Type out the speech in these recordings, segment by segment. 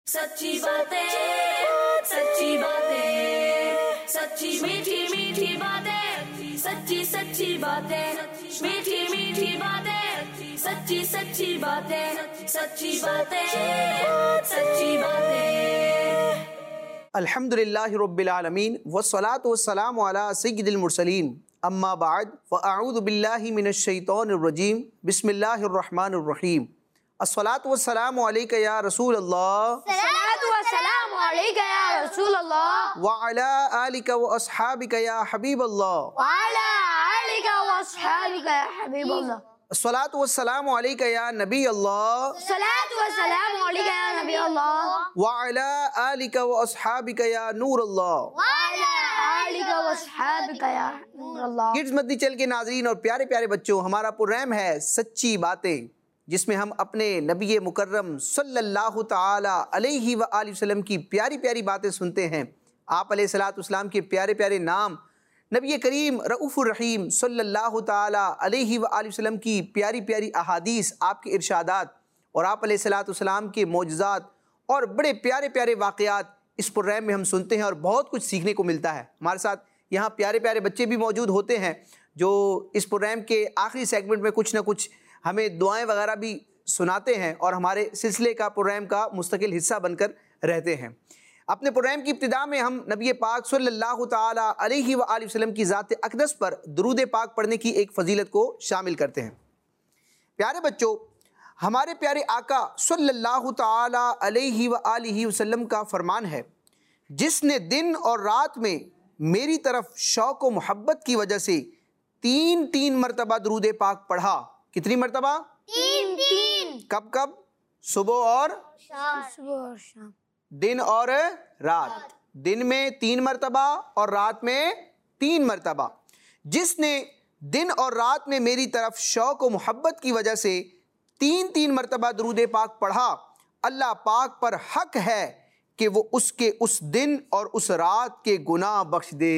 सच्ची बातें, सच्ची बातें, सच्ची मीठी मीठी बातें, सच्ची सच्ची बातें, मीठी मीठी बातें, सच्ची सच्ची बातें, सच्ची बातें, सच्ची बातें। अल्हम्दुलिल्लाहि रब्बिल आलमीन वस्सलातु वस्सलामु अला सय्यिदिल मुरसलीन अम्मा बाद फ़अऊज़ु बिल्लाहि मिनश शैतानिर रजीम बिस्मिल्लाहिर रहमानिर रहीम अस्सलातु वस्सलामु अलैका या रसूल अल्लाह सलातु वस्सलामु अलैका या रसूल अल्लाह व अला आलिका व अस्हाबिका या हबीब अल्लाह व अला आलिका व अस्हाबिका या हबीब अल्लाह अस्सलातु वस्सलामु अलैका या नबी अल्लाह सलातु वस्सलामु अलैका या नबी अल्लाह व अला आलिका व अस्हाबिका या नूर अल्लाह व अला आलिका व अस्हाबिका या नूर अल्लाह। किड्स मदनी चैनल के नाज़रीन और प्यारे प्यारे बच्चों, हमारा प्रोग्राम है सच्ची बातें, जिसमें हम अपने नबी मुकर्रम सल्लल्लाहु ताला अलैहि व आलिहि वसल्लम की प्यारी प्यारी बातें सुनते हैं। आप अलैहिस्सलातु वस्सलाम के प्यारे प्यारे नाम, नबी करीम रऊफ़ुर रहीम सल्लल्लाहु ताला अलैहि व आलिहि वसल्लम की प्यारी प्यारी अहादीस, आपके इरशादात और आप अलैहिस्सलातु वस्सलाम के मोजज़ात और बड़े प्यारे प्यारे वाक़यात इस प्रोग्राम में हम सुनते हैं और बहुत कुछ सीखने को मिलता है। हमारे साथ यहाँ प्यारे प्यारे बच्चे भी मौजूद होते हैं जो इस प्रोग्राम के आखिरी सेगमेंट में कुछ ना कुछ हमें दुआएं वगैरह भी सुनाते हैं और हमारे सिलसिले का प्रोग्राम का मुस्तकिल हिस्सा बनकर रहते हैं। अपने प्रोग्राम की इब्तिदा में हम नबी पाक सल्लल्लाहु ताला अलैहि व आलिहि वसल्लम की ज़ात अक़दस पर दुरूद पाक पढ़ने की एक फ़जीलत को शामिल करते हैं। प्यारे बच्चों, हमारे प्यारे आका सल्लल्लाहु ताला अलैहि व आलिहि वसल्लम का फरमान है, जिसने दिन और रात में मेरी तरफ शौक़ व मोहब्बत की वजह से तीन मरतबा दुरूद पाक पढ़ा। कितनी मरतबा? तीन। कब कब? सुबह और शाम। दिन और रात। दिन में 3 मरतबा और रात में 3 मरतबा। जिसने दिन और रात में मेरी तरफ शौक़ व मोहब्बत की वजह से 3 मरतबा दुरूद पाक पढ़ा, अल्लाह पाक पर हक है कि वो उसके उस दिन और उस रात के गुनाह बख्श दे।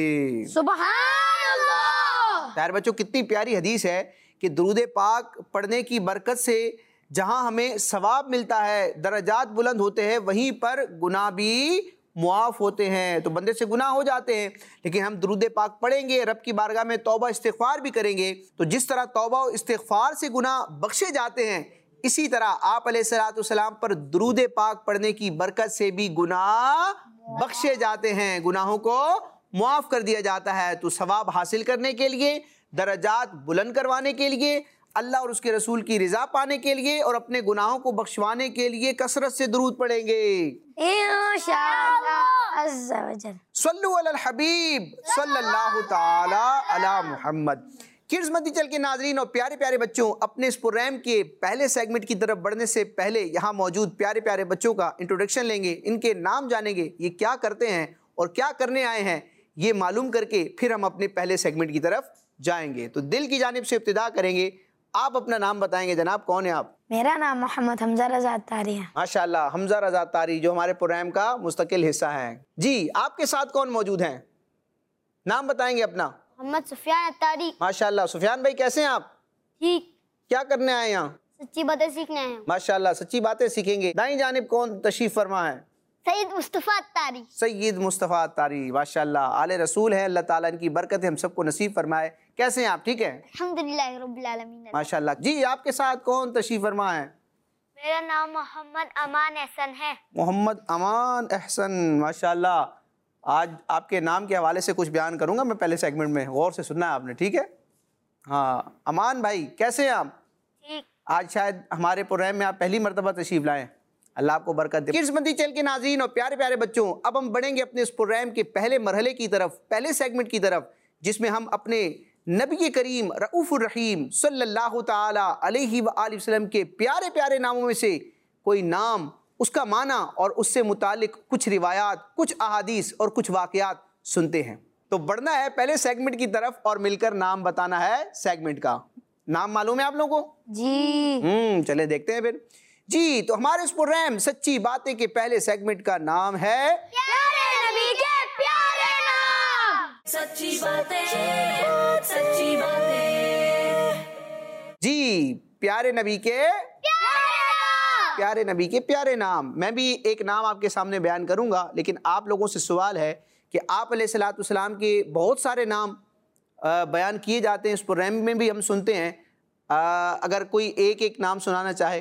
सुभान अल्लाह। प्यारे बच्चों, कितनी प्यारी हदीस है कि दुरूद पाक पढ़ने की बरकत से जहाँ हमें सवाब मिलता है, दरजात बुलंद होते हैं, वहीं पर गुनाह भी मुआफ़ होते हैं। तो बंदे से गुनाह हो जाते हैं, लेकिन हम दुरूद पाक पढ़ेंगे, रब की बारगाह में तौबा इस्तिग़फ़ार भी करेंगे, तो जिस तरह तौबा और इस्तिग़फ़ार से गुनाह बख्शे जाते हैं, इसी तरह आप अलैहिस्सलातु वस्सलाम पर दुरूद पाक पढ़ने की बरकत से भी गुनाह बख्शे जाते हैं, गुनाहों को मुआफ़ कर दिया जाता है। तो सवाब हासिल करने के लिए, दरजात बुलंद करवाने के लिए, अल्लाह और उसके रसूल की रिज़ा पाने के लिए और अपने गुनाहों को बख्शवाने के लिए कसरत से दुरूद पढ़ेंगे इंशाअल्लाह अज़्ज़ा वजल। सल्लु अलल हबीब सल्लल्लाहु ताला अला मुहम्मद। किड्स मदनी चैनल के नाज़रीन और प्यारे प्यारे बच्चों, अपने इस प्रोग्राम के पहले सेगमेंट की तरफ बढ़ने से पहले यहाँ मौजूद प्यारे प्यारे बच्चों का इंट्रोडक्शन लेंगे, इनके नाम जानेंगे, ये क्या करते हैं और क्या करने आए हैं, ये मालूम करके फिर हम अपने पहले सेगमेंट की तरफ जाएंगे। तो दिल की जानिब से इब्तिदा करेंगे। आप अपना नाम बताएंगे जनाब, कौन है आप? मेरा नाम मोहम्मद हमजा रज़ा तारी है। माशाल्लाह, हमजा रज़ा तारी जो हमारे प्रोग्राम का मुस्तकिल हिस्सा है। जी, आपके साथ कौन मौजूद हैं? नाम बताएंगे अपना। मोहम्मद सुफियान अत्तारी। माशाल्लाह, सुफियान भाई कैसे हैं आप? ठीक। क्या करने आए यहाँ? सच्ची बातें सीखने हैं। माशाल्लाह, सच्ची बातें सीखेंगे। दाईं जानिब कौन तशरीफ फरमा है? सैयद मुस्तफ़ा अत्तारी। सैयद मुस्तफ़ा अत्तारी, माशाल्लाह, आले रसूल है, अल्लाह ताला इनकी बरकत हम सबको नसीब फरमाए। कैसे हैं आप? ठीक है अल्हम्दुलिल्लाह रब्बिल आलमीन। माशाल्लाह। जी, आपके साथ कौन तशरीफ फरमा है? मेरा नाम मोहम्मद अमान एहसन है। मोहम्मद अमान एहसन, माशाल्लाह। आज आपके नाम के हवाले से कुछ बयान करूंगा मैं पहले सेगमेंट में, गौर से सुनना है आपने, ठीक है? हाँ, अमान भाई कैसे हैं आप? ठीक। आज शायद हमारे प्रोग्राम में आप पहली मरतबा तशरीफ लाएं, अल्लाह आपको बरकत दे। किड्स मदनी चैनल के नाज़रीन और प्यारे प्यारे बच्चों, अब हम बढ़ेंगे अपने इस प्रोग्राम के पहले मरहले की तरफ, पहले सेगमेंट की तरफ, जिसमें हम अपने नबी करीम रऊफ़ुर रहीम सल्लल्लाहु ताला अलैहि व आलिहि वसल्लम के प्यारे प्यारे नामों में से कोई नाम, उसका माना और उससे मुतालिक कुछ रिवायात, कुछ अहादीस और कुछ वाक़यात सुनते हैं। तो बढ़ना है पहले सेगमेंट की तरफ और मिलकर नाम बताना है सेगमेंट का। नाम मालूम है आप लोगों को? जी। चले देखते हैं फिर। जी, तो हमारे इस प्रोग्राम सच्ची बातें के पहले सेगमेंट का नाम है प्यारे नबी के प्यारे नाम। सच्ची बातें, सच्ची बातें। जी, प्यारे नबी के प्यारे नाम। پیارے نبی کے پیارے نام. میں بھی ایک نام آپ کے سامنے بیان کروں گا، لیکن آپ لوگوں سے سوال ہے کہ آپ علیہ الصلوۃ والسلام کے بہت سارے نام بیان کیے جاتے ہیں، اس پروگرام میں بھی ہم سنتے ہیں. اگر کوئی ایک نام سنانا چاہے.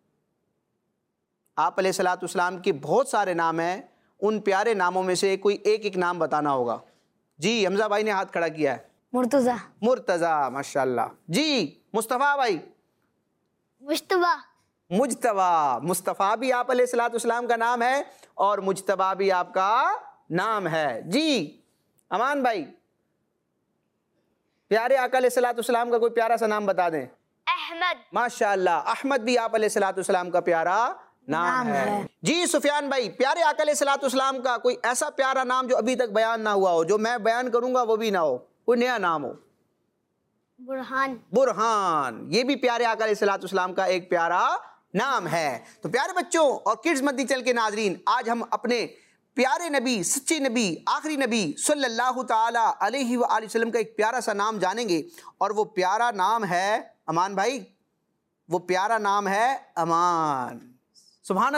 آپ علیہ الصلوۃ والسلام کے بہت سارے نام ہیں، ان پیارے ناموں میں سے کوئی ایک نام بتانا ہوگا. جی حمزہ بھائی نے ہاتھ کھڑا کیا ہے. مرتضی. مرتضیٰ، ماشاء اللہ. جی مصطفیٰ بھائی. مجتبیٰ. مجتبیٰ. مصطفیٰ بھی آپ علیہ الصلوۃ والسلام کا نام ہے اور مجتبیٰ بھی آپ کا نام ہے. جی امان بھائی، پیارے آقا علیہ الصلوۃ والسلام کا کوئی پیارا سا نام بتا دیں. احمد. ماشاء اللہ، احمد بھی آپ علیہ الصلوۃ والسلام کا پیارا نام ہے. جی سفیان بھائی، پیارے آقا علیہ الصلوۃ والسلام کا کوئی ایسا پیارا نام جو ابھی تک بیان نہ ہوا ہو، جو میں بیان کروں گا وہ بھی نہ ہو، کوئی نیا نام ہو. برہان. برہان، یہ بھی پیارے آقا علیہ الصلوۃ والسلام کا ایک پیارا نام ہے. تو پیارے بچوں اور کڈز مدنی چینل کے ناظرین، آج ہم اپنے پیارے نبی، سچے نبی، آخری نبی صلی اللہ تعالی علیہ وآلہ وسلم کا ایک پیارا سا نام جانیں گے، اور وہ پیارا نام ہے امان بھائی، وہ پیارا نام ہے امان. سبحان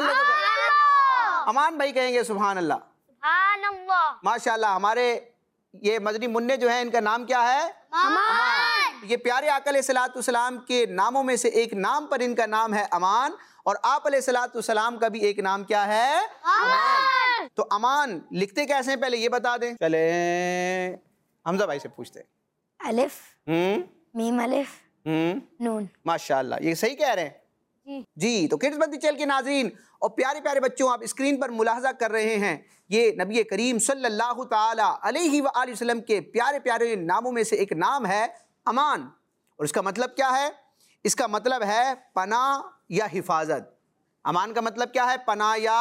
اللہ. امان بھائی کہیں گے سبحان اللہ. سبحان اللہ. ماشاء اللہ. ہمارے یہ مدنی منع جو ہیں، ان کا نام کیا ہے؟ امان. یہ پیارے آقا علیہ الصلوۃ والسلام کے ناموں میں سے ایک نام پر ان کا نام ہے امان، اور آپ علیہ الصلوۃ والسلام کا بھی ایک نام کیا ہے؟ امان. تو امان لکھتے کیسے ہیں پہلے یہ بتا دیں. چلیں حمزہ بھائی سے پوچھتے ہیں. الف میم الف نون. ماشاء اللہ، یہ صحیح کہہ رہے ہیں. جی تو کڈز مدنی چینل کے ناظرین اور پیارے پیارے بچوں، آپ اسکرین پر ملاحظہ کر رہے ہیں، یہ نبی کریم صلی اللہ تعالی علیہ وآلہ وسلم کے پیارے پیارے ناموں میں سے ایک نام ہے امان. اور اس کا مطلب کیا ہے؟ اس کا مطلب ہے پناہ یا حفاظت. امان کا مطلب کیا ہے؟ پناہ یا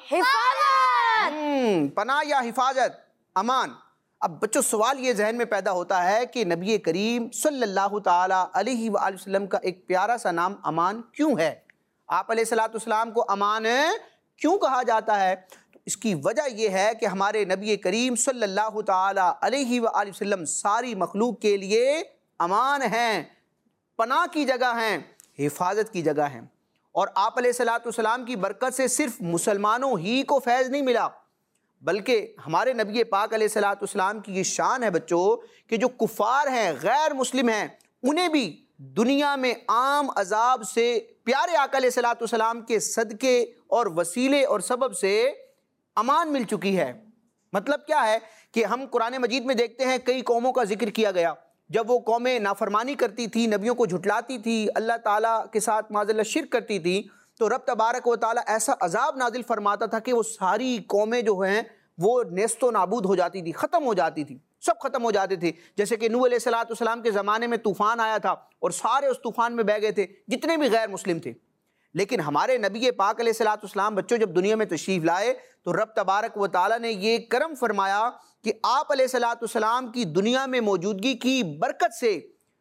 حفاظت. پناہ یا حفاظت، امان. اب بچوں سوال یہ ذہن میں پیدا ہوتا ہے کہ نبی کریم صلی اللہ تعالی علیہ وآلہ وسلم کا ایک پیارا سا نام امان کیوں ہے؟ آپ علیہ الصلوۃ والسلام کو امان کیوں کہا جاتا ہے؟ تو اس کی وجہ یہ ہے کہ ہمارے نبی کریم صلی اللہ تعالی علیہ وآلہ وسلم ساری مخلوق کے لیے امان ہیں، پناہ کی جگہ ہیں، حفاظت کی جگہ ہیں. اور آپ علیہ الصلوۃ والسلام کی برکت سے صرف مسلمانوں ہی کو فیض نہیں ملا، بلکہ ہمارے نبی پاک علیہ الصلوۃ والسلام کی یہ شان ہے بچوں کہ جو کفار ہیں، غیر مسلم ہیں، انہیں بھی دنیا میں عام عذاب سے پیارے آقا علیہ الصلوۃ والسلام کے صدقے اور وسیلے اور سبب سے امان مل چکی ہے. مطلب کیا ہے کہ ہم قرآن مجید میں دیکھتے ہیں کئی قوموں کا ذکر کیا گیا، جب وہ قومیں نافرمانی کرتی تھی، نبیوں کو جھٹلاتی تھی، اللہ تعالیٰ کے ساتھ معاذ اللہ شرک کرتی تھی، تو رب تبارک و تعالیٰ ایسا عذاب نازل فرماتا تھا کہ وہ ساری قومیں جو ہیں وہ نیست و نابود ہو جاتی تھی، ختم ہو جاتی تھی، سب ختم ہو جاتے تھے. جیسے کہ نوح علیہ الصلوۃ والسلام کے زمانے میں طوفان آیا تھا اور سارے اس طوفان میں بہہ گئے تھے جتنے بھی غیر مسلم تھے. لیکن ہمارے نبی پاک علیہ الصلوۃ والسلام بچوں جب دنیا میں تشریف لائے تو رب تبارک و تعالیٰ نے یہ کرم فرمایا کہ آپ علیہ الصلوۃ والسلام کی دنیا میں موجودگی کی برکت سے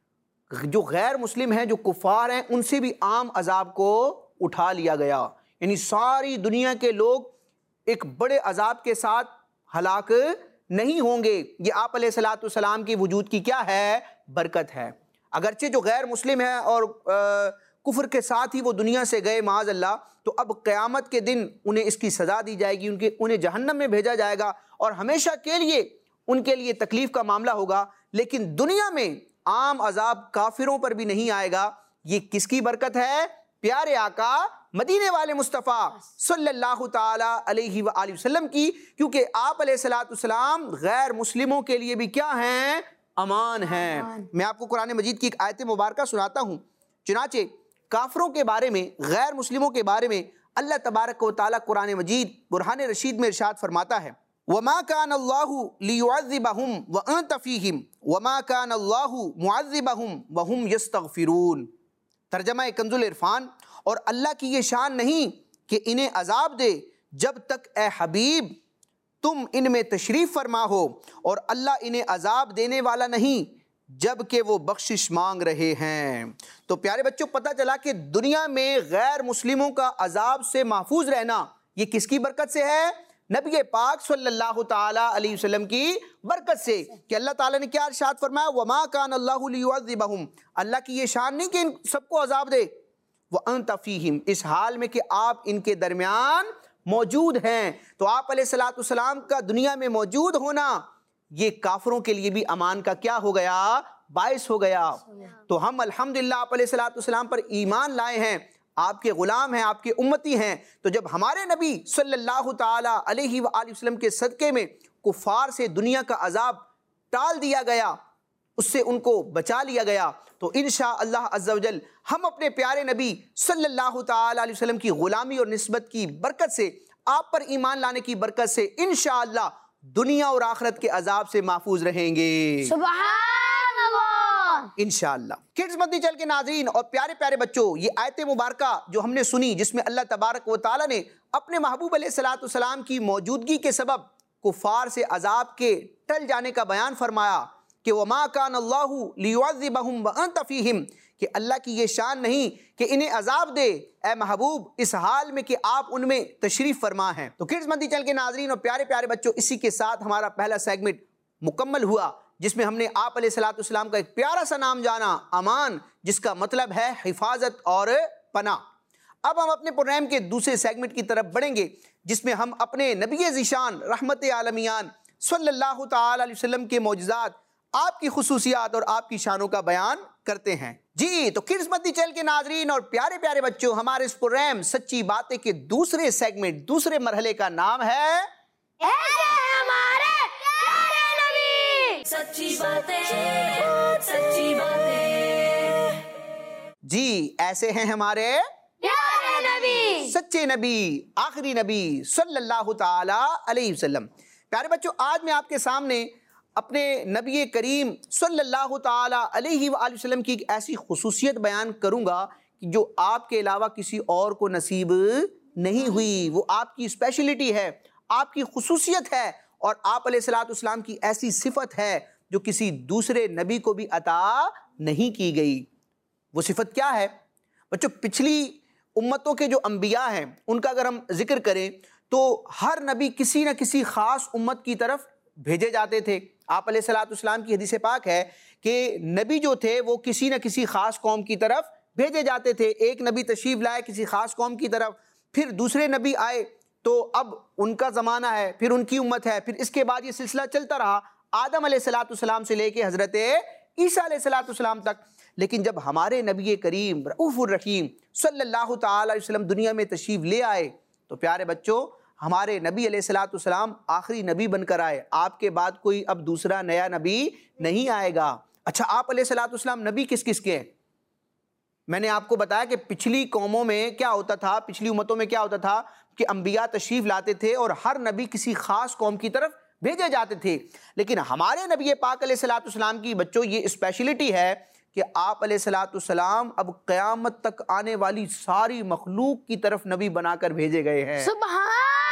جو غیر مسلم ہیں، جو کفار ہیں، ان سے بھی عام عذاب کو اٹھا لیا گیا. یعنی ساری دنیا کے لوگ ایک بڑے عذاب کے ساتھ ہلاک نہیں ہوں گے. یہ آپ علیہ الصلوۃ والسلام کی وجود کی کیا ہے؟ برکت ہے. اگرچہ جو غیر مسلم ہیں اور کفر کے ساتھ ہی وہ دنیا سے گئے معاذ اللہ، تو اب قیامت کے دن انہیں اس کی سزا دی جائے گی، انہیں جہنم میں بھیجا جائے گا اور ہمیشہ کے لیے ان کے لیے تکلیف کا معاملہ ہوگا. لیکن دنیا میں عام عذاب کافروں پر بھی نہیں آئے گا. یہ کس کی برکت ہے؟ پیارے آقا مدینے والے مصطفیٰ صلی اللہ تعالی علیہ وآلہ وسلم کی، کیونکہ آپ علیہ الصلوۃ والسلام غیر مسلموں کے لیے بھی کیا ہیں؟ امان ہیں. میں آپ کو قرآن مجید کی ایک آیت مبارکہ سناتا ہوں. چنانچہ کافروں کے بارے میں، غیر مسلموں کے بارے میں اللہ تبارک و تعالیٰ قرآن مجید برہان رشید میں ارشاد فرماتا ہے، وَمَا كَانَ اللَّهُ لِيُعَذِّبَهُمْ وَأَنْتَ فِيهِمْ وَمَا كَانَ اللَّهُ مُعَذِّبَهُمْ وَهُمْ يَسْتَغْفِرُونَ. ترجمہ کنز العرفان، اور اللہ کی یہ شان نہیں کہ انہیں عذاب دے جب تک اے حبیب تم ان میں تشریف فرما ہو، اور اللہ انہیں عذاب دینے والا نہیں جب کہ وہ بخشش مانگ رہے ہیں. تو پیارے بچوں پتہ چلا کہ دنیا میں غیر مسلموں کا عذاب سے محفوظ رہنا یہ کس کی برکت سے ہے؟ نبی پاک صلی اللہ تعالی علیہ وسلم کی برکت سے. کہ اللہ تعالیٰ نے کیا ارشاد فرمایا؟ وَمَا كَانَ اللَّهُ لِيُعَذِّبَهُمْ. اللہ کی یہ شان نہیں کہ ان سب کو عذاب دے. وَأَنْتَ فِيهِمْ، اس حال میں کہ آپ ان کے درمیان موجود ہیں۔ تو آپ علیہ السلام کا دنیا میں موجود ہونا یہ کافروں کے لیے بھی امان کا کیا ہو گیا؟ باعث ہو گیا۔ تو ہم الحمدللہ آپ علیہ السلام پر ایمان لائے ہیں، آپ کے غلام ہیں، آپ کے امتی ہیں۔ تو جب ہمارے نبی صلی اللہ تعالی علیہ وآلہ وسلم کے صدقے میں کفار سے دنیا کا عذاب ٹال دیا گیا، اس سے ان کو بچا لیا گیا، تو انشاءاللہ عز و جل ہم اپنے پیارے نبی صلی اللہ تعالی علیہ وسلم کی غلامی اور نسبت کی برکت سے، آپ پر ایمان لانے کی برکت سے انشاءاللہ دنیا اور آخرت کے عذاب سے محفوظ رہیں گے سبحان اللہ۔ انشاءاللہ۔ کڈز مدنی چینل کے ناظرین اور پیارے پیارے بچوں، یہ آیت مبارکہ جو ہم نے سنی، جس میں اللہ تبارک و تعالی نے اپنے محبوب علیہ السلام کی موجودگی کے سبب کفار سے عذاب کے ٹل جانے کا بیان فرمایا کہ وَمَا كَانَ اللَّهُ لِيُعَذِّبَهُمْ وَأَنْتَ فِيهِمْ، کہ اللہ کی یہ شان نہیں کہ انہیں عذاب دے اے محبوب اس حال میں کہ آپ ان میں تشریف فرما ہیں۔ تو کڈز مدنی چینل کے ناظرین اور پیارے پیارے بچوں، اسی کے ساتھ ہمارا پہلا سیگمنٹ مکمل ہوا، جس میں ہم نے آپ علیہ السلام کا ایک پیارا سا نام جانا، امان، جس کا مطلب ہے حفاظت اور پناہ۔ اب ہم اپنے پروگرام کے دوسرے سیگمنٹ کی طرف بڑھیں گے، جس میں ہم اپنے نبی ذیشان رحمت عالمیان صلی اللہ تعالی علیہ وسلم کے معجزات، آپ کی خصوصیات اور آپ کی شانوں کا بیان کرتے ہیں۔ جی تو کڈز مدنی چینل کے ناظرین اور پیارے پیارے بچوں، ہمارے اس پروگرام سچی باتیں کے دوسرے سیگمنٹ، دوسرے مرحلے کا نام ہے ایسے ہمارے پیارے نبی، سچی باتیں، سچی باتیں۔ جی ایسے ہیں ہمارے پیارے نبی، سچے نبی، آخری نبی صلی اللہ تعالی علیہ وسلم۔ پیارے بچوں، آج میں آپ کے سامنے اپنے نبی کریم صلی اللہ تعالی علیہ وآلہ وسلم کی ایک ایسی خصوصیت بیان کروں گا کہ جو آپ کے علاوہ کسی اور کو نصیب نہیں ہوئی۔ وہ آپ کی اسپیشلٹی ہے، آپ کی خصوصیت ہے، اور آپ علیہ السلام کی ایسی صفت ہے جو کسی دوسرے نبی کو بھی عطا نہیں کی گئی۔ وہ صفت کیا ہے؟ بچوں، پچھلی امتوں کے جو انبیاء ہیں ان کا اگر ہم ذکر کریں تو ہر نبی کسی نہ کسی خاص امت کی طرف بھیجے جاتے تھے۔ آپ علیہ السلام کی حدیث پاک ہے کہ نبی جو تھے وہ کسی نہ کسی خاص قوم کی طرف بھیجے جاتے تھے۔ ایک نبی تشریف لائے کسی خاص قوم کی طرف، پھر دوسرے نبی آئے تو اب ان کا زمانہ ہے، پھر ان کی امت ہے، پھر اس کے بعد یہ سلسلہ چلتا رہا آدم علیہ السلام سے لے کے حضرت عیسیٰ علیہ السلام تک۔ لیکن جب ہمارے نبی کریم رؤوف الرحیم صلی اللہ تعالی علیہ وسلم دنیا میں تشریف لے آئے تو پیارے بچوں، ہمارے نبی علیہ السلام آخری نبی بن کر آئے۔ آپ کے بعد کوئی اب دوسرا نیا نبی نہیں آئے گا۔ اچھا، آپ علیہ السلام نبی کس کس کے ہیں؟ میں نے آپ کو بتایا کہ پچھلی قوموں میں کیا ہوتا تھا، پچھلی امتوں میں کیا ہوتا تھا کہ انبیاء تشریف لاتے تھے اور ہر نبی کسی خاص قوم کی طرف بھیجے جاتے تھے۔ لیکن ہمارے نبی پاک علیہ السلام کی بچوں یہ اسپیشلٹی ہے کہ آپ علیہ السلام اب قیامت تک آنے والی ساری مخلوق کی طرف نبی بنا کر بھیجے گئے ہیں۔ سبحان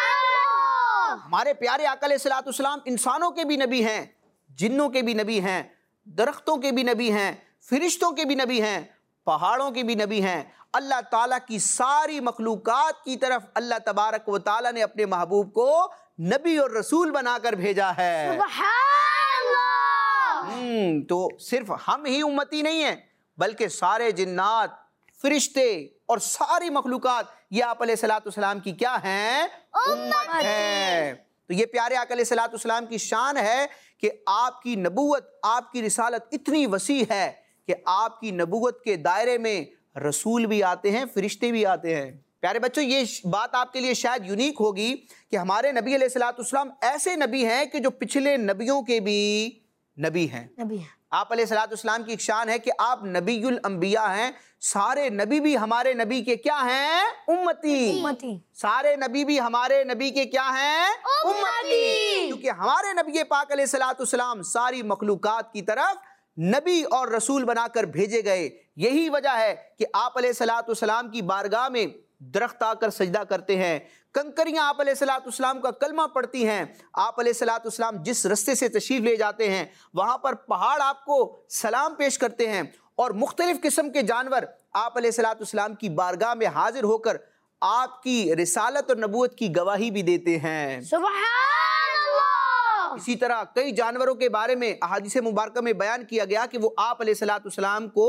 اللہ۔ ہمارے پیارے آقا علیہ السلام انسانوں کے بھی نبی ہیں، جنوں کے بھی نبی ہیں، درختوں کے بھی نبی ہیں، فرشتوں کے بھی نبی ہیں، پہاڑوں کے بھی نبی ہیں۔ اللہ تعالیٰ کی ساری مخلوقات کی طرف اللہ تبارک و تعالیٰ نے اپنے محبوب کو نبی اور رسول بنا کر بھیجا ہے۔ سبحان اللہ۔ تو صرف ہم ہی امتی نہیں ہیں، بلکہ سارے جنات، فرشتے اور ساری مخلوقات یہ آپ علیہ السلام کی کیا ہیں؟ امت ہے۔ تو یہ پیارے آقا علیہ السلام کی شان ہے کہ آپ کی نبوت، آپ کی رسالت اتنی وسیع ہے کہ آپ کی نبوت کے دائرے میں رسول بھی آتے ہیں، فرشتے بھی آتے ہیں۔ پیارے بچوں، یہ بات آپ کے لیے شاید یونیک ہوگی کہ ہمارے نبی علیہ السلام ایسے نبی ہیں کہ جو پچھلے نبیوں کے بھی نبی ہیں۔ آپ علیہ السلام کی ایک شان ہے کہ آپ نبی الانبیاء ہیں۔ سارے نبی بھی ہمارے نبی کے کیا ہیں؟ امتی۔ سارے نبی بھی ہمارے نبی کے کیا ہیں؟ امتی۔ کیونکہ ہمارے نبی پاک علیہ السلام ساری مخلوقات کی طرف نبی اور رسول بنا کر بھیجے گئے۔ یہی وجہ ہے کہ آپ علیہ السلام کی بارگاہ میں درخت آ کر سجدہ کرتے ہیں، کنکریاں آپ علیہ السلام کا کلمہ پڑھتی ہیں۔ آپ علیہ السلام جس رستے سے تشریف لے جاتے ہیں وہاں پر پہاڑ آپ کو سلام پیش کرتے ہیں، اور مختلف قسم کے جانور آپ علیہ السلام کی بارگاہ میں حاضر ہو کر آپ کی رسالت اور نبوت کی گواہی بھی دیتے ہیں۔ سبحان اللہ۔ اسی طرح کئی جانوروں کے بارے میں احادیث مبارکہ میں بیان کیا گیا کہ وہ آپ علیہ السلام کو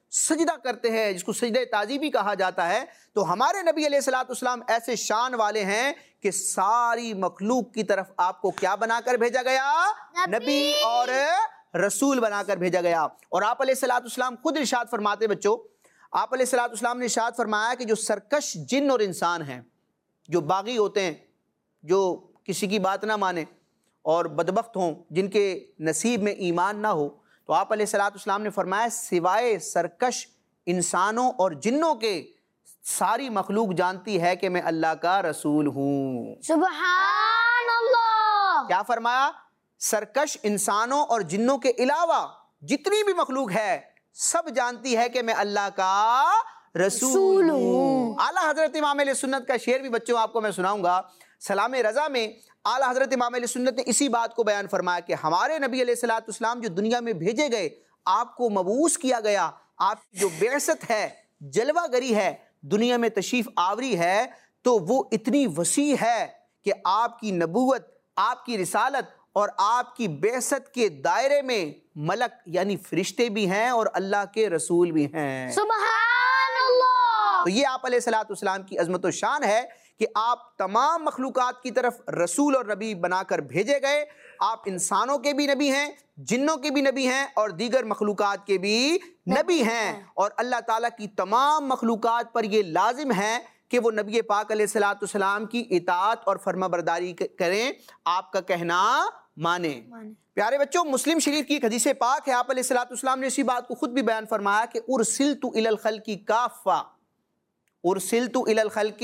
سجدہ کرتے ہیں، جس کو سجدہ تعظیمی کہا جاتا ہے، تو ہمارے نبی علیہ الصلوۃ والسلام ایسے شان والے ہیں کہ ساری مخلوق کی طرف آپ کو کیا بنا کر بھیجا گیا؟ نبی اور رسول بنا کر بھیجا گیا۔ اور آپ علیہ الصلوۃ والسلام خود ارشاد فرماتے بچوں، آپ علیہ الصلوۃ والسلام نے ارشاد فرمایا کہ جو سرکش جن اور انسان ہیں، جو باغی ہوتے ہیں، جو کسی کی بات نہ مانے اور بدبخت ہوں، جن کے نصیب میں ایمان نہ ہو، تو آپ علیہ الصلوۃ والسلام نے فرمایا سوائے سرکش انسانوں اور جنوں کے ساری مخلوق جانتی ہے کہ میں اللہ کا رسول ہوں۔ سبحان اللہ۔ کیا فرمایا؟ سرکش انسانوں اور جنوں کے علاوہ جتنی بھی مخلوق ہے سب جانتی ہے کہ میں اللہ کا رسول ہوں۔ اعلیٰ حضرت امام علیہ سنت کا شعر بھی بچوں آپ کو میں سناؤں گا۔ سلام رضا میں اعلیٰ حضرت امام علیہ سنت نے اسی بات کو بیان فرمایا کہ ہمارے نبی علیہ الصلوۃ والسلام جو دنیا میں بھیجے گئے، آپ کو مبعوث کیا گیا، آپ کی جو بعثت ہے، جلوہ گری ہے، دنیا میں تشریف آوری ہے، تو وہ اتنی وسیع ہے کہ آپ کی نبوت، آپ کی رسالت اور آپ کی بعثت کے دائرے میں ملک یعنی فرشتے بھی ہیں اور اللہ کے رسول بھی ہیں۔ سبحان اللہ۔ تو یہ آپ علیہ الصلوۃ والسلام کی عظمت و شان ہے کہ آپ تمام مخلوقات کی طرف رسول اور نبی بنا کر بھیجے گئے۔ آپ انسانوں کے بھی نبی ہیں، جنوں کے بھی نبی ہیں اور دیگر مخلوقات کے بھی نبی ہیں، اور اللہ تعالیٰ کی تمام مخلوقات پر یہ لازم ہے کہ وہ نبی پاک علیہ الصلوۃ والسلام کی اطاعت اور فرما برداری کریں، آپ کا کہنا مانیں۔ پیارے بچوں، مسلم شریف کی ایک حدیث پاک ہے، آپ علیہ الصلوۃ والسلام نے اسی بات کو خود بھی بیان فرمایا کہ ارسلت الی الخلق کافہ، ارسلت الی الخلق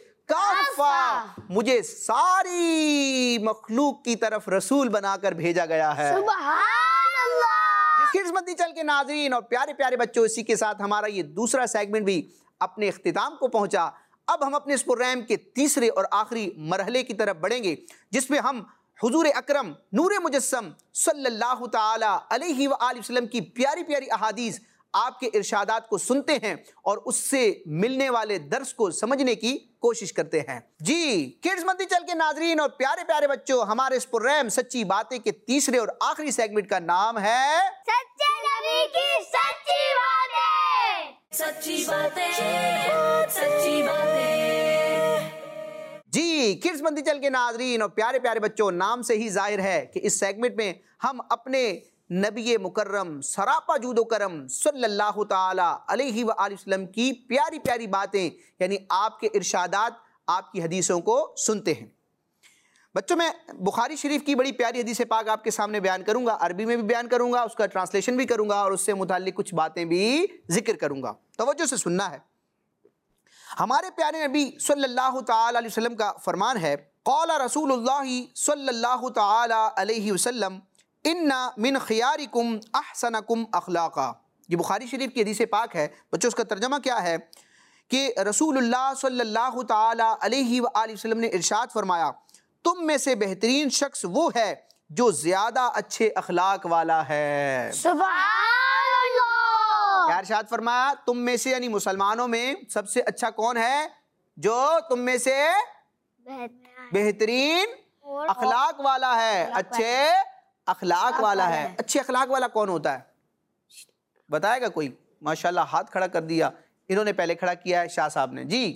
کافہ، مجھے ساری مخلوق کی طرف رسول بنا کر بھیجا گیا ہے۔ سبحان اللہ۔ جس کی خدمت چل کے ناظرین اور پیارے پیارے بچوں، اسی کے ساتھ ہمارا یہ دوسرا سیگمنٹ بھی اپنے اختتام کو پہنچا۔ اب ہم اپنے اس پروگرام کے تیسرے اور آخری مرحلے کی طرف بڑھیں گے، جس میں ہم حضور اکرم نور مجسم صلی اللہ تعالی علیہ وآلہ وسلم کی پیاری پیاری احادیث، آپ کے ارشادات کو سنتے ہیں اور اس سے ملنے والے درس کو سمجھنے کی کوشش کرتے ہیں۔ جی کڈز مندی چل کے ناظرین اور پیارے پیارے بچوں، ہمارے اس پروگرام سچی باتیں کے تیسرے اور آخری سیگمنٹ کا نام ہے سچے نبی کی سچی باتیں۔ سچی باتیں، سچی باتیں۔ جی کڈز مندی چل کے ناظرین اور پیارے پیارے بچوں، نام سے ہی ظاہر ہے کہ اس سیگمنٹ میں ہم اپنے نبی مکرم سراپا جود و کرم صلی اللہ تعالی علیہ وآلہ وسلم کی پیاری پیاری باتیں یعنی آپ کے ارشادات، آپ کی حدیثوں کو سنتے ہیں۔ بچوں، میں بخاری شریف کی بڑی پیاری حدیث پاک آپ کے سامنے بیان کروں گا، عربی میں بھی بیان کروں گا، اس کا ٹرانسلیشن بھی کروں گا اور اس سے متعلق کچھ باتیں بھی ذکر کروں گا، توجہ سے سننا ہے۔ ہمارے پیارے نبی صلی اللہ تعالی علیہ وسلم کا فرمان ہے، قال رسول اللہ صلی اللہ تعالی علیہ وسلم ان من خیارکم احسنکم اخلاقا۔ یہ بخاری شریف کی حدیث پاک ہے بچوں، اس کا ترجمہ کیا ہے کہ رسول اللہ صلی اللہ تعالی علیہ وآلہ وسلم نے ارشاد فرمایا، تم میں سے بہترین شخص وہ ہے جو زیادہ اچھے اخلاق والا ہے۔ سبحان اللہ۔ کیا ارشاد فرمایا؟ تم میں سے یعنی مسلمانوں میں سب سے اچھا کون ہے؟ جو تم میں سے بہترین اخلاق والا ہے، اچھے اخلاق والا ہے۔ اچھے اخلاق والا کون ہوتا ہے؟ بتائے گا کوئی؟ ماشاءاللہ ہاتھ کھڑا کر دیا، انہوں نے پہلے کھڑا کیا ہے، شاہ صاحب نے۔ جی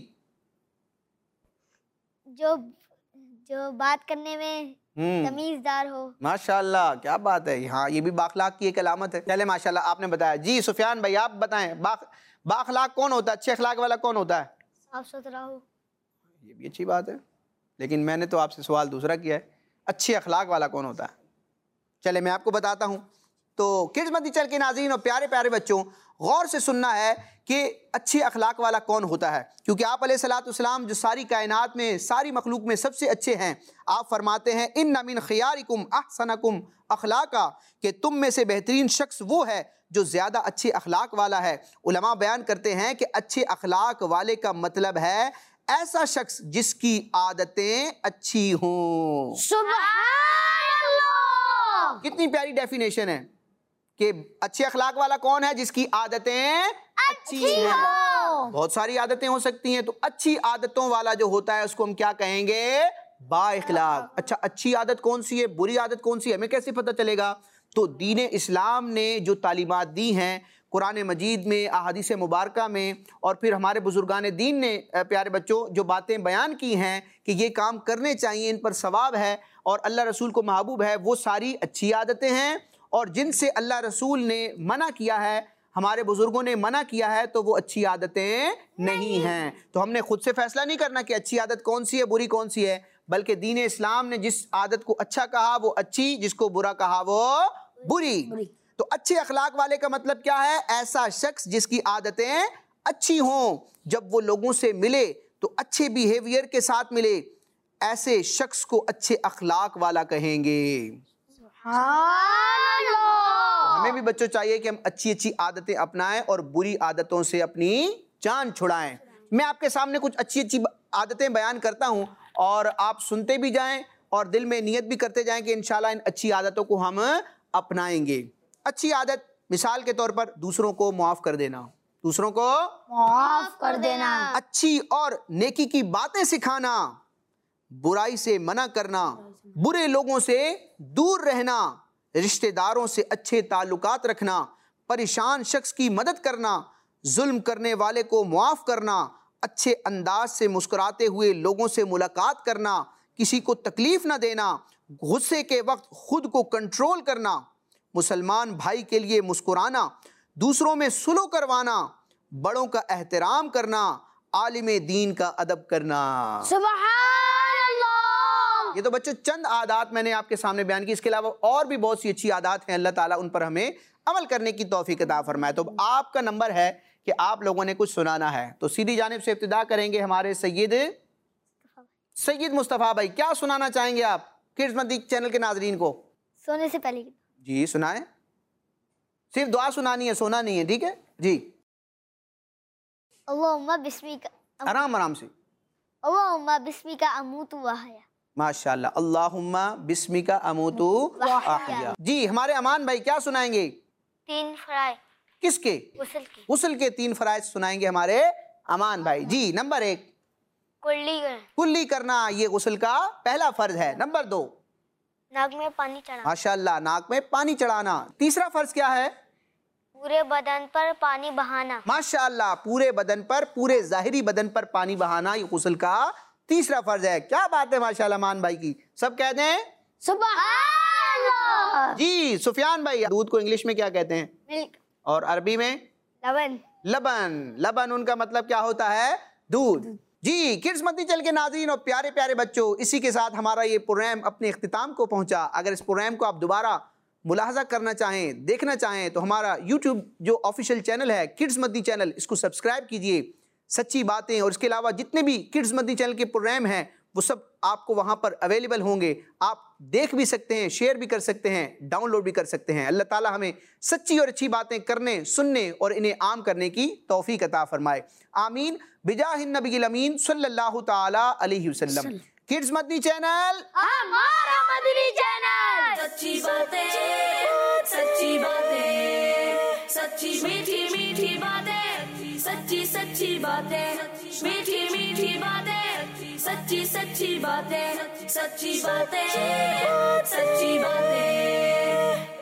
جو بات کرنے میں تمیزدار ہو۔ ماشاءاللہ کیا بات ہے، ہاں یہ بھی بااخلاق کی ایک علامت ہے۔ چلے ماشاءاللہ آپ نے بتایا۔ جی سفیان بھائی آپ بتائیں، بااخلاق کون ہوتا ہے؟ اچھے اخلاق والا کون ہوتا ہے؟ صاف ستھرا ہو۔ یہ بھی اچھی بات ہے، لیکن میں نے تو آپ سے سوال دوسرا کیا ہے، اچھے اخلاق والا کون ہوتا ہے؟ چلے میں آپ کو بتاتا ہوں۔ تو کڈز مندی چل کے ناظرین اور پیارے پیارے بچوں، غور سے سننا ہے کہ اچھے اخلاق والا کون ہوتا ہے، کیونکہ آپ علیہ الصلوۃ والسلام جو ساری کائنات میں، ساری مخلوق میں سب سے اچھے ہیں۔ آپ فرماتے ہیں ان من خیارکم احسنکم اخلاقا، کہ تم میں سے بہترین شخص وہ ہے جو زیادہ اچھے اخلاق والا ہے۔ علماء بیان کرتے ہیں کہ اچھے اخلاق والے کا مطلب ہے ایسا شخص جس کی عادتیں اچھی ہوں۔ سبحان اللہ۔ کتنی پیاری ڈیفینیشن ہے کہ اچھے اخلاق والا کون ہے؟ جس کی عادتیں اچھی ہیں۔ بہت ساری عادتیں ہو سکتی ہیں، تو اچھی عادتوں والا جو ہوتا ہے اس کو ہم کیا کہیں گے؟ با اخلاق۔ اچھا اچھی عادت کون سی ہے، بری عادت کون سی ہے، ہمیں کیسے پتہ چلے گا؟ تو دین اسلام نے جو تعلیمات دی ہیں قرآن مجید میں، احادیث مبارکہ میں، اور پھر ہمارے بزرگان دین نے پیارے بچوں جو باتیں بیان کی ہیں کہ یہ کام کرنے چاہیے، ان پر ثواب ہے اور اللہ رسول کو محبوب ہے، وہ ساری اچھی عادتیں ہیں، اور جن سے اللہ رسول نے منع کیا ہے، ہمارے بزرگوں نے منع کیا ہے، تو وہ اچھی عادتیں نہیں ہیں۔ تو ہم نے خود سے فیصلہ نہیں کرنا کہ اچھی عادت کون سی ہے، بری کون سی ہے، بلکہ دین اسلام نے جس عادت کو اچھا کہا وہ اچھی، جس کو برا کہا وہ بری۔ تو اچھے اخلاق والے کا مطلب کیا ہے؟ ایسا شخص جس کی عادتیں اچھی ہوں، جب وہ لوگوں سے ملے تو اچھے بیہیویئر کے ساتھ ملے، ایسے شخص کو اچھے اخلاق والا کہیں گے۔ ہمیں بھی بچوں چاہیے کہ ہم اچھی اچھی عادتیں اپنائیں اور بری عادتوں سے اپنی جان چھڑائیں۔ میں آپ کے سامنے کچھ اچھی اچھی عادتیں بیان کرتا ہوں اور آپ سنتے بھی جائیں اور دل میں نیت بھی کرتے جائیں کہ انشاءاللہ ان اچھی عادتوں کو ہم اپنائیں گے۔ اچھی عادت مثال کے طور پر دوسروں کو معاف کر دینا، دوسروں کو معاف کر دینا، اچھی اور نیکی کی باتیں سکھانا، برائی سے منع کرنا، برے لوگوں سے دور رہنا، رشتہ داروں سے اچھے تعلقات رکھنا، پریشان شخص کی مدد کرنا، ظلم کرنے والے کو معاف کرنا، اچھے انداز سے مسکراتے ہوئے لوگوں سے ملاقات کرنا، کسی کو تکلیف نہ دینا، غصے کے وقت خود کو کنٹرول کرنا، مسلمان بھائی کے لیے مسکرانا، دوسروں میں صلح کروانا، بڑوں کا احترام کرنا، عالم دین کا ادب کرنا۔ سبحان اللہ۔ یہ تو بچوں چند عادات میں نے آپ کے سامنے بیان کی، اس کے علاوہ اور بھی بہت سی اچھی عادات ہیں، اللہ تعالیٰ ان پر ہمیں عمل کرنے کی توفیق عطا فرمائے۔ تو آپ کا نمبر ہے کہ آپ لوگوں نے کچھ سنانا ہے، تو سیدھی جانب سے ابتدا کریں گے ہمارے سید مصطفیٰ بھائی۔ کیا سنانا چاہیں گے آپ کڈز مدنی چینل کے ناظرین کو؟ سونے سے پہلے جی سنائیں، صرف دعا سنانی ہے، سونا نہیں ہے، ٹھیک ہے جی؟ اللہم بسمک، آرام آرام سے۔ اللہم بسمک اموت و احیا۔ ماشاءاللہ، اللہم بسمک اموت و احیا۔ جی ہمارے امان بھائی کیا سنائیں گے؟ 3 فرائض کس کے؟ غسل کی، غسل کے 3 فرائض سنائیں گے ہمارے امان بھائی۔ جی نمبر 1 کلی کرنا، یہ غسل کا پہلا فرض ہے۔ نمبر 2 ناک میں پانی چڑھانا، ماشاءاللہ، ناک میں پانی چڑھانا۔ تیسرا فرض کیا ہے؟ پورے بدن پر پانی بہانا، ماشاءاللہ، پورے بدن پر، پورے ظاہری بدن پر پانی بہانا، یہ غسل کا تیسرا فرض ہے۔ کیا بات ہے ماشاءاللہ امان بھائی کی، سب کہتے ہیں سبحان اللہ۔ جی۔ سفیان بھائی دودھ کو انگلش میں کیا کہتے ہیں ملک، اور عربی میں؟ لبن۔ لبن ان کا مطلب کیا ہوتا ہے؟ دودھ۔ جی کڈز مدنی چینل کے ناظرین اور پیارے پیارے بچوں، اسی کے ساتھ ہمارا یہ پروگرام اپنے اختتام کو پہنچا۔ اگر اس پروگرام کو آپ دوبارہ ملاحظہ کرنا چاہیں، دیکھنا چاہیں، تو ہمارا یوٹیوب جو آفیشیل چینل ہے کڈز مدنی چینل، اس کو سبسکرائب کیجئے۔ سچی باتیں اور اس کے علاوہ جتنے بھی کڈز مدنی چینل کے پروگرام ہیں وہ سب آپ کو وہاں پر اویلیبل ہوں گے، آپ دیکھ بھی سکتے ہیں، شیئر بھی کر سکتے ہیں، ڈاؤن لوڈ بھی کر سکتے ہیں۔ اللہ تعالیٰ ہمیں سچی اور اچھی باتیں کرنے، سننے اور انہیں عام کرنے کی توفیق عطا فرمائے، آمین بجاہ النبی الامین صلی اللہ تعالی علیہ وسلم۔ کڈز مدنی چینل ہمارا مدنی چینل، سچی باتیں، سچی باتیں، سچی میٹھی میٹھی باتیں، سچی سچی باتیں، میٹھی میٹھی باتیں، سچی سچی باتیں، سچی باتیں، سچی باتیں۔